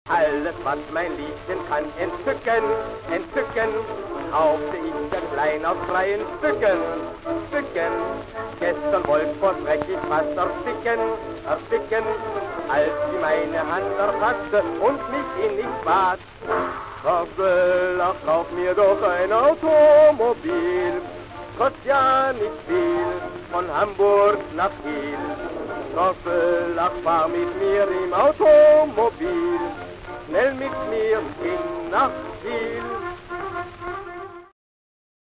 Alles, was mein Liebchen kann entzücken, entzücken, kaufte ich der Klein aus freien Stücken, Stücken. Gestern wollt vor Schreck ich fast ersticken, ersticken, als sie meine Hand erfasste und mich in nichts bat. Schaukel, ach, kauf mir doch ein Automobil, kostet ja nicht viel, von Hamburg nach Kiel. Schaukel, ach, fahr mit mir im Automobil, schnell mit mir hin nach Ziel.